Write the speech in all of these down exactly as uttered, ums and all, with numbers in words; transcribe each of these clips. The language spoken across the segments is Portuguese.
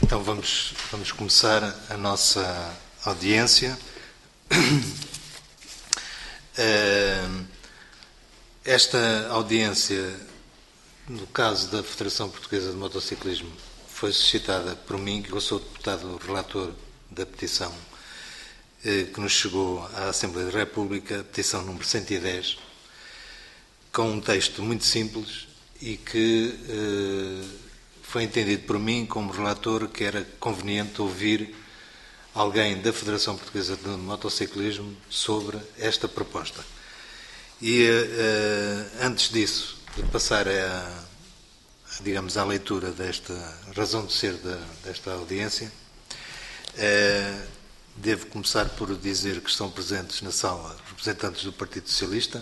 Então vamos, vamos começar a nossa audiência. Esta audiência, no caso da Federação Portuguesa de Motociclismo, foi suscitada por mim, que eu sou deputado relator da petição que nos chegou à Assembleia da República, a petição número cento e dez, com um texto muito simples e que eh, foi entendido por mim, como relator, que era conveniente ouvir alguém da Federação Portuguesa de Motociclismo sobre esta proposta. E eh, antes disso, de passar a, digamos, à leitura desta razão de ser da, desta audiência, eh, devo começar por dizer que estão presentes na sala representantes do Partido Socialista,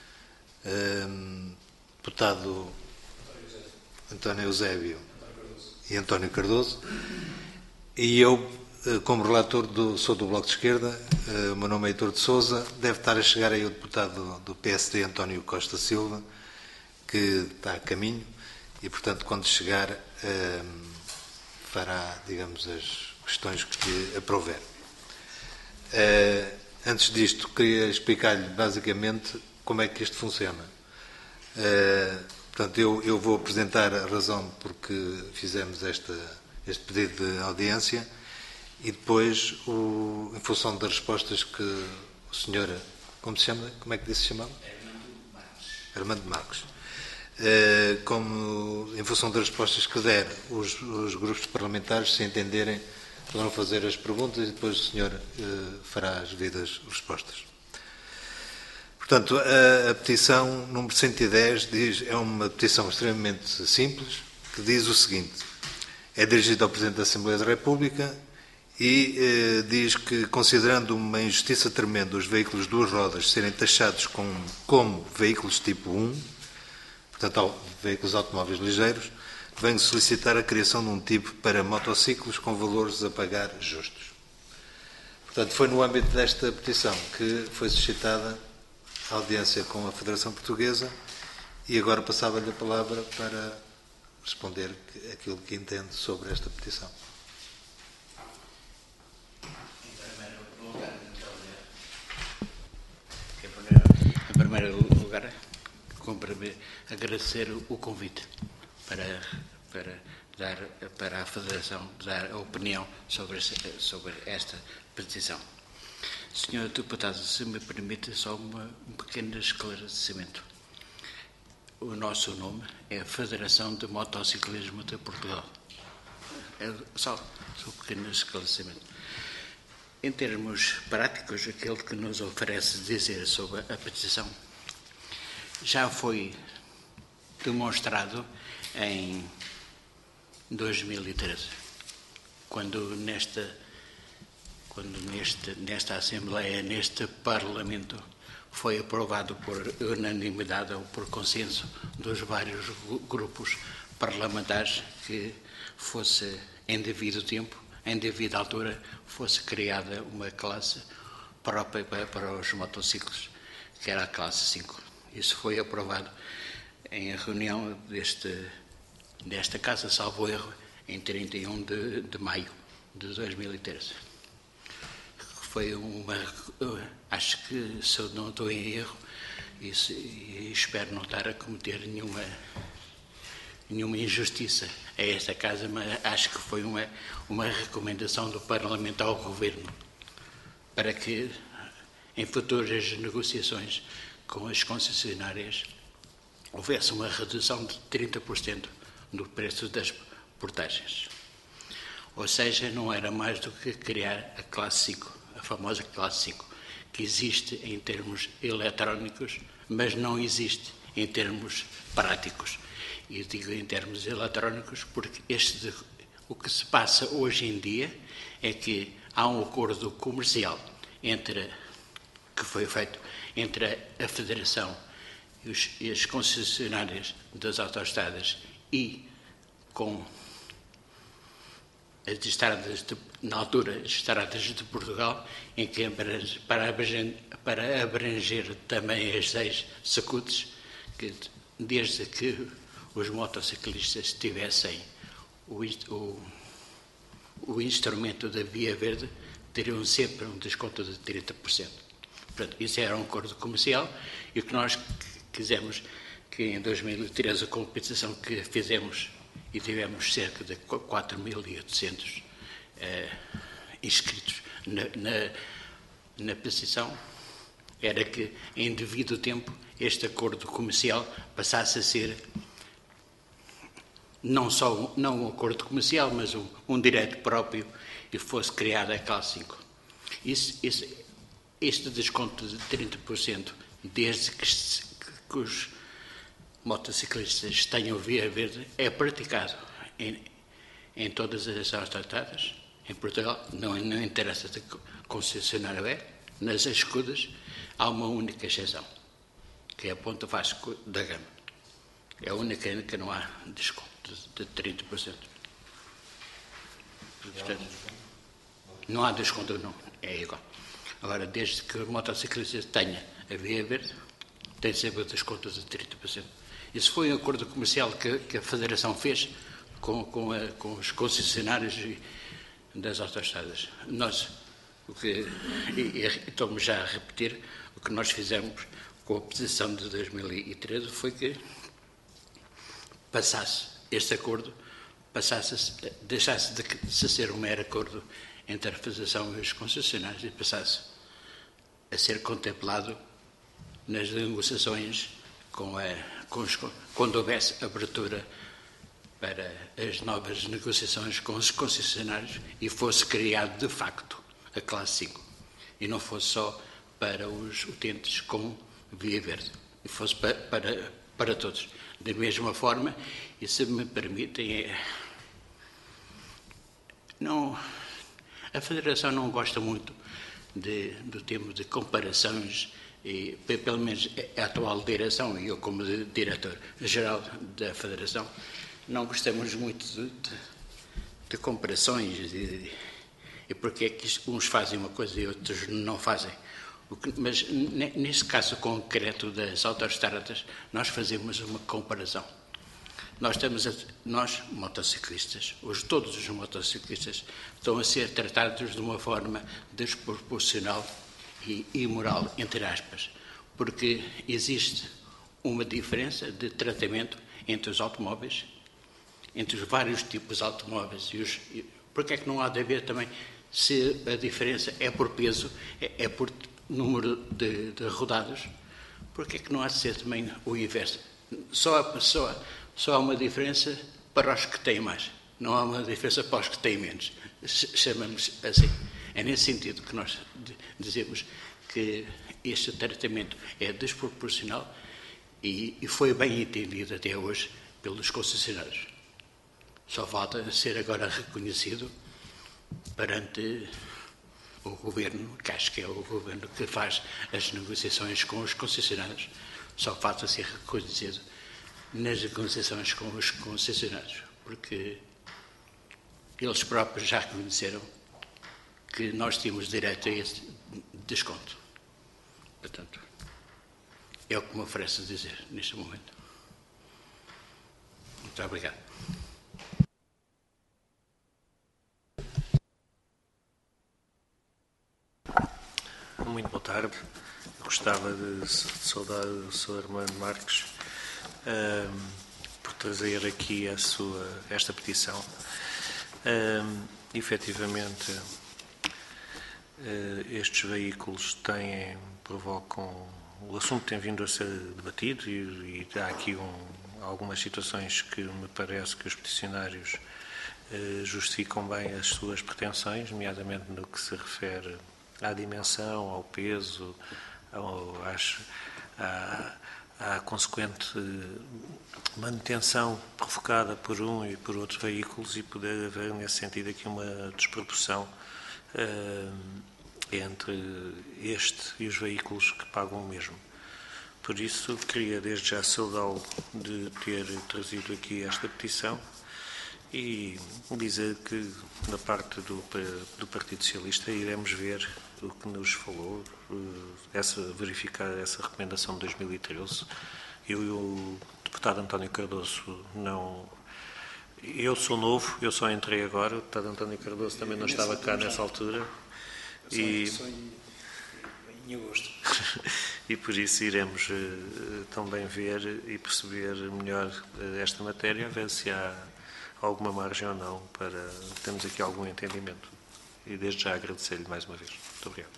deputado António Eusébio e António Cardoso, e eu, como relator, do, sou do Bloco de Esquerda, o meu nome é Heitor de Sousa, deve estar a chegar aí o deputado do P S D, António Costa Silva, que está a caminho, e, portanto, quando chegar, fará, digamos, as questões que lhe aprouver. Antes disto, queria explicar-lhe, basicamente, como é que isto funciona. Uh, portanto, eu, eu vou apresentar a razão porque fizemos esta, este pedido de audiência e depois, o, em função das respostas que o senhor, como se chama? Como é que disse se chamava? Armando Marques. Armando Marques. Uh, como, em função das respostas que der, os, os grupos parlamentares, se entenderem, poderão fazer as perguntas e depois o senhor uh, fará as devidas respostas. Portanto, a, a petição número cento e dez diz, é uma petição extremamente simples, que diz o seguinte: é dirigida ao Presidente da Assembleia da República e eh, diz que, considerando uma injustiça tremenda os veículos de duas rodas serem taxados com, como veículos tipo um, portanto, veículos automóveis ligeiros, venho solicitar a criação de um tipo para motociclos com valores a pagar justos. Portanto, foi no âmbito desta petição que foi suscitada a audiência com a Federação Portuguesa e agora passava-lhe a palavra para responder aquilo que entende sobre esta petição. Em primeiro lugar, cumpre-me agradecer o convite para, para, dar, para a Federação dar a opinião sobre, sobre esta petição. senhor Deputado, se me permite só uma, um pequeno esclarecimento. O nosso nome é Federação de Motociclismo de Portugal. É só, só um pequeno esclarecimento. Em termos práticos, aquilo que nos oferece dizer sobre a petição já foi demonstrado em dois mil e treze, quando nesta quando neste, nesta Assembleia, neste Parlamento, foi aprovado por unanimidade ou por consenso dos vários grupos parlamentares que fosse, em devido tempo, em devida altura, fosse criada uma classe própria para os motociclos, que era a classe cinco. Isso foi aprovado em reunião deste, desta Casa, salvo erro, em trinta e um de, de maio de dois mil e treze. Foi uma, acho que, se eu não estou em erro, e, se, e espero não estar a cometer nenhuma, nenhuma injustiça a esta Casa, mas acho que foi uma, uma recomendação do Parlamento ao Governo para que, em futuras negociações com as concessionárias, houvesse uma redução de trinta por cento do preço das portagens. Ou seja, não era mais do que criar a classe cinco. A famosa classe cinco, que existe em termos eletrónicos, mas não existe em termos práticos. E digo em termos eletrónicos porque este, o que se passa hoje em dia é que há um acordo comercial entre, que foi feito entre a, a Federação e, os, e as concessionárias das autoestradas e com as estradas de, na altura, as estradas de Portugal, em que abrange, para, abranger, para abranger também as seis secutes, que desde que os motociclistas tivessem o, o, o instrumento da Via Verde teriam sempre um desconto de trinta por cento. Portanto, isso era um acordo comercial e o que nós quisemos que em dois mil e treze a compensação que fizemos e tivemos cerca de quatro mil e oitocentos eh, inscritos na, na, na petição, era que em devido tempo este acordo comercial passasse a ser não só um, não um acordo comercial, mas um, um direito próprio e fosse criada a CAL cinco. Isso, isso, este desconto de trinta por cento, desde que, que os motociclistas tenham Via Verde, é praticado em, em todas as autoestradas. Em Portugal, não, não interessa de concessionária é, nas escudas, há uma única exceção, que é a Ponta Vasco da Gama. É a única em que não há desconto de trinta por cento. Portanto, não há desconto, não. É igual. Agora, desde que o motociclista tenha a Via Verde, tem sempre o desconto de trinta por cento. Isso foi um acordo comercial que, que a Federação fez com, com, a, com os concessionários das autoestradas. Nós, o que, e, e estou-me já a repetir, o que nós fizemos com a petição de dois mil e treze foi que passasse este acordo, passasse, deixasse de, de ser um mero acordo entre a Federação e os concessionários e passasse a ser contemplado nas negociações com a, com os, quando houvesse abertura para as novas negociações com os concessionários e fosse criado de facto a classe cinco e não fosse só para os utentes com Via Verde, e fosse para, para, para todos. Da mesma forma, e se me permitem, é, não, a Federação não gosta muito de, do termo de comparações, e pelo menos a atual direção, e eu como diretor-geral da Federação, não gostamos muito de, de, de comparações e, e porque é que uns fazem uma coisa e outros não fazem. O que, mas neste caso concreto das autoestradas, nós fazemos uma comparação. Nós, estamos a, nós motociclistas, os, todos os motociclistas, estão a ser tratados de uma forma desproporcional e imoral, entre aspas, porque existe uma diferença de tratamento entre os automóveis, entre os vários tipos de automóveis. E os, e, porque é que não há de haver também, se a diferença é por peso, é, é por número de, de rodados, porque é que não há de ser também o inverso? Só, só, só há uma diferença para os que têm mais, não há uma diferença para os que têm menos. Chamamos assim. É nesse sentido que nós dizemos que este tratamento é desproporcional e, e foi bem entendido até hoje pelos concessionários. Só falta ser agora reconhecido perante o Governo, que acho que é o Governo que faz as negociações com os concessionários, só falta ser reconhecido nas negociações com os concessionários, porque eles próprios já reconheceram que nós tínhamos direito a esse desconto. Portanto, é o que me ofereço dizer neste momento. Muito obrigado. Muito boa tarde. Gostava de saudar o senhor Armando Marques um, por trazer aqui a sua, esta petição. Um, efetivamente, uh, estes veículos têm, provocam, o assunto tem vindo a ser debatido e, e há aqui um, algumas situações que me parece que os peticionários uh, justificam bem as suas pretensões, nomeadamente no que se refere à dimensão, ao peso, ao, às, à, à consequente manutenção provocada por um e por outros veículos e poder haver, nesse sentido, aqui uma desproporção uh, entre este e os veículos que pagam o mesmo. Por isso, queria desde já saudá-lo de ter trazido aqui esta petição e dizer que, da parte do, do Partido Socialista, iremos ver o que nos falou, essa, verificar essa recomendação de dois mil e treze. Eu e o deputado António Cardoso não, Eu sou novo, eu só entrei agora, o deputado António Cardoso também não estava cá nessa altura. E, em agosto. e por isso iremos uh, também ver e perceber melhor uh, esta matéria, a ver se há alguma margem ou não para termos aqui algum entendimento. E desde já agradecer-lhe mais uma vez. Muito obrigado.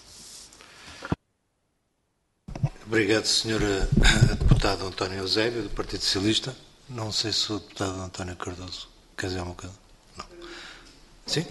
Obrigado, senhora Deputado António Eusébio, do Partido Socialista. Não sei se o Deputado António Cardoso quer dizer uma coisa. Não. Sim?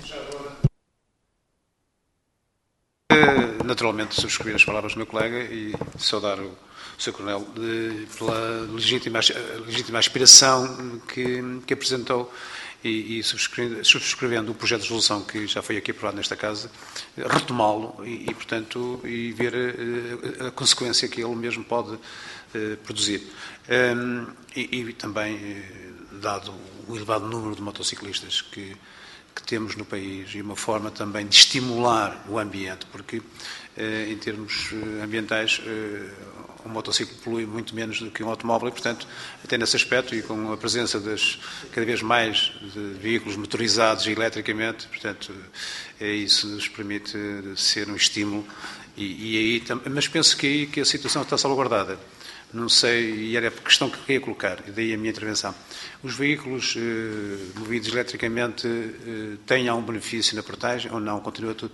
Naturalmente, subscrever as palavras do meu colega e saudar o senhor Coronel de, pela legítima, legítima aspiração que, que apresentou e, e subscrevendo, subscrevendo o projeto de resolução que já foi aqui aprovado nesta Casa, retomá-lo e, e, portanto, e ver a, a consequência que ele mesmo pode uh, produzir. Um, e, e também, dado o elevado número de motociclistas que que temos no país e uma forma também de estimular o ambiente, porque em termos ambientais um motociclo polui muito menos do que um automóvel e, portanto, até nesse aspecto e com a presença das cada vez mais de veículos motorizados eletricamente, portanto, isso nos permite ser um estímulo e, e aí, mas penso que aí que a situação está salvaguardada. Não sei, e era a questão que queria colocar, e daí a minha intervenção. Os veículos eh, movidos eletricamente eh, têm algum benefício na portagem ou não? Continua tudo?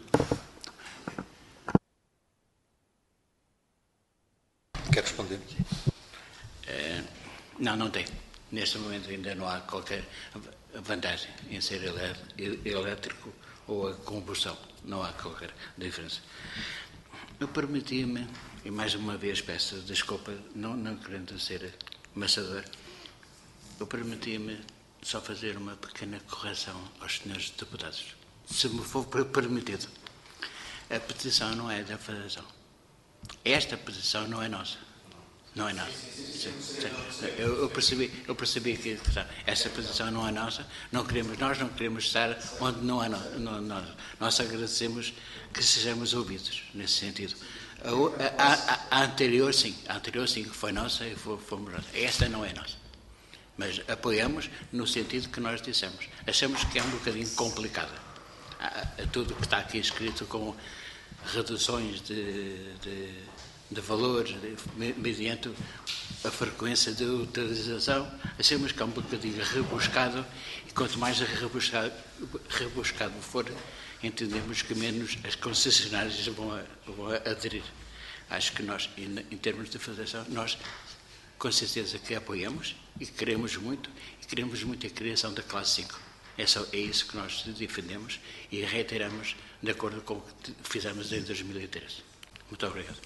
Quer responder? Uh, não, não tem. Neste momento ainda não há qualquer vantagem em ser elétrico ou a combustão. Não há qualquer diferença. Eu permiti-me, e mais uma vez peço desculpa, não, não querendo ser amassador, eu permiti-me só fazer uma pequena correção aos senhores deputados. Se me for permitido, a petição não é da Federação. Esta petição não é nossa. Não é nossa. Sim, sim. Eu, eu, percebi, eu percebi que essa petição não é nossa. Não queremos, nós não queremos estar onde não é nossa. Nós, nós agradecemos que sejamos ouvidos nesse sentido. A, a, a, a anterior, sim. A anterior, sim, que foi nossa e fomos nós. Esta não é nossa. Mas apoiamos no sentido que nós dissemos. Achamos que é um bocadinho complicada. Tudo o que está aqui escrito com reduções de, de, de valores, de, mediante a frequência de utilização, achamos que é um bocadinho rebuscado e quanto mais rebuscado, rebuscado for, entendemos que menos as concessionárias vão, a, vão a aderir. Acho que nós, em, em termos de federação, nós com certeza que apoiamos e queremos muito, e queremos muito a criação da classe cinco. É, só, é isso que nós defendemos e reiteramos de acordo com o que fizemos em dois mil e treze. Muito obrigado.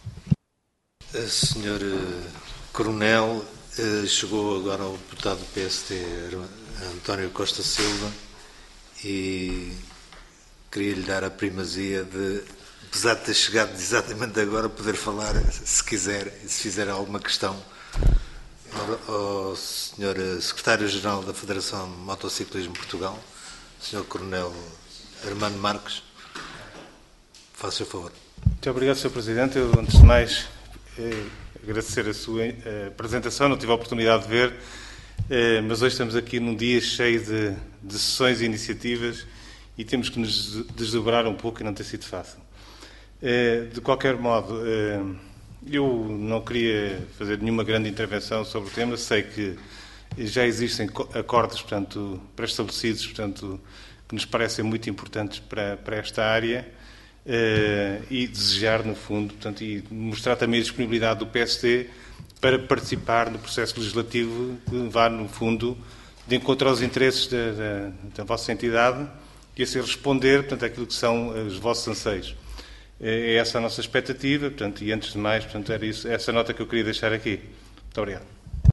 senhor Coronel, chegou agora o deputado do P S D, António Costa Silva, e queria-lhe dar a primazia de, apesar de ter chegado exatamente agora, poder falar, se quiser, e se fizer alguma questão, ao senhor Secretário-Geral da Federação de Motociclismo de Portugal, senhor Coronel Armando Marques. Faça o favor. Muito obrigado, senhor Presidente. Eu, antes de mais, eh, agradecer a sua eh, apresentação. Não tive a oportunidade de ver, eh, mas hoje estamos aqui num dia cheio de, de sessões e iniciativas e temos que nos desdobrar um pouco e não tem sido fácil. Eh, de qualquer modo, eh, eu não queria fazer nenhuma grande intervenção sobre o tema. Sei que já existem acordos, portanto, pré-estabelecidos, portanto, que nos parecem muito importantes para, para esta área, eh, e desejar, no fundo, portanto, e mostrar também a disponibilidade do P S D para participar no processo legislativo que vá, no fundo, de encontro aos interesses da, da, da vossa entidade e assim responder, portanto, àquilo que são os vossos anseios. É essa a nossa expectativa, portanto, e antes de mais, portanto, era isso, essa nota que eu queria deixar aqui. Muito obrigado.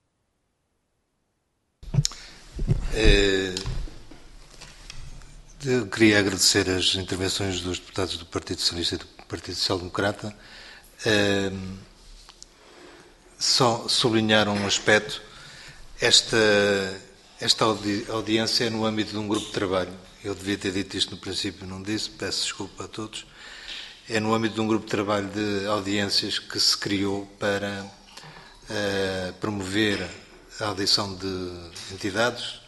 Eu queria agradecer as intervenções dos deputados do Partido Socialista e do Partido Social Democrata. Só sublinhar um aspecto. Esta, esta audi audiência é no âmbito de um grupo de trabalho. Eu devia ter dito isto no princípio, não disse, peço desculpa a todos. É no âmbito de um grupo de trabalho de audiências que se criou para uh, promover a audição de entidades,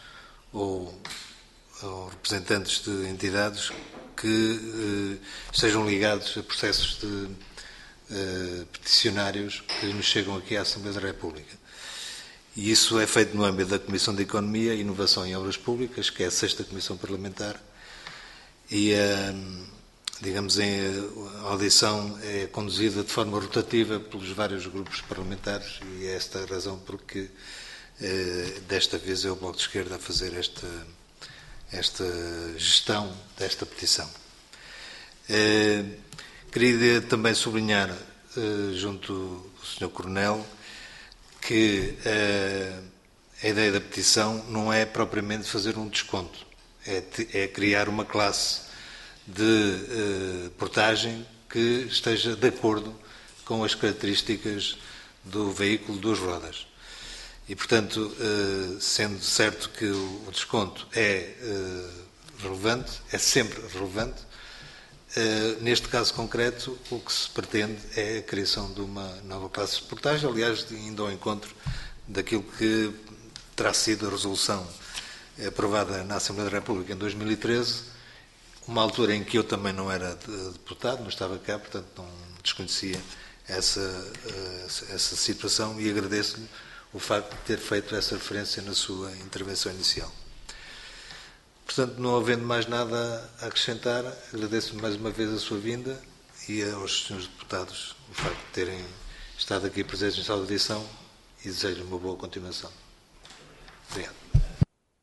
ou, ou representantes de entidades que eh, estejam ligados a processos de eh, peticionários que nos chegam aqui à Assembleia da República. E isso é feito no âmbito da Comissão de Economia, Inovação e Obras Públicas, que é a sexta Comissão Parlamentar, e a, digamos, a audição é conduzida de forma rotativa pelos vários grupos parlamentares, e é esta a razão porque eh, desta vez é o Bloco de Esquerda a fazer esta, esta gestão desta petição. Eh, queria também sublinhar, eh, junto do senhor Coronel, que eh, a ideia da petição não é propriamente fazer um desconto, é, é criar uma classe de eh, portagem que esteja de acordo com as características do veículo de duas rodas. E, portanto, eh, sendo certo que o, o desconto é eh, relevante, é sempre relevante, eh, neste caso concreto o que se pretende é a criação de uma nova classe de portagem, aliás, indo ao encontro daquilo que terá sido a resolução aprovada na Assembleia da República em dois mil e treze, uma altura em que eu também não era deputado, não estava cá, portanto não desconhecia essa, essa situação, e agradeço-lhe o facto de ter feito essa referência na sua intervenção inicial. Portanto, não havendo mais nada a acrescentar, agradeço-lhe mais uma vez a sua vinda e aos senhores deputados o facto de terem estado aqui presentes nesta audição, e desejo-lhe uma boa continuação. Obrigado.